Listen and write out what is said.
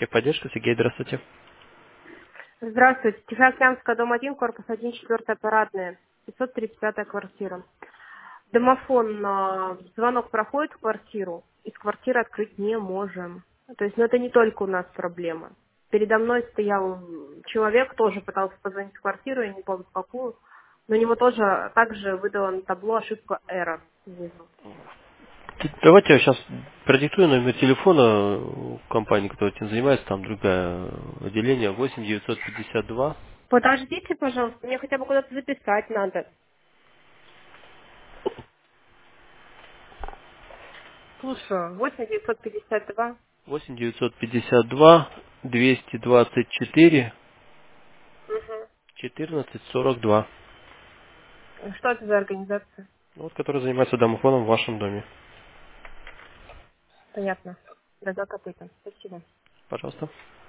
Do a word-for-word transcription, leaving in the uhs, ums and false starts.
Техподдержка, Сергей, здравствуйте. Здравствуйте. Тихоокеанская, дом один, корпус один, четвертая парадная, пятьсот тридцать пятая квартира. Домофон, а, звонок проходит в квартиру, из квартиры открыть не можем. То есть, ну это не только у нас проблема. Передо мной стоял человек, тоже пытался позвонить в квартиру, я не помню в какую, но у него тоже также выдало на табло ошибку error внизу. Т- Давайте я сейчас продиктую номер телефона у компании, которая этим занимается, там другое отделение, восемь девятьсот пятьдесят два. Подождите, пожалуйста, мне хотя бы куда-то записать надо. Слушаю, восемь девятьсот пятьдесят два. восемь девятьсот пятьдесят два двести двадцать четыре четырнадцать сорок два. Что это за организация? Вот, который занимается домофоном в вашем доме. Понятно. Да, да, копытом. Спасибо. Пожалуйста.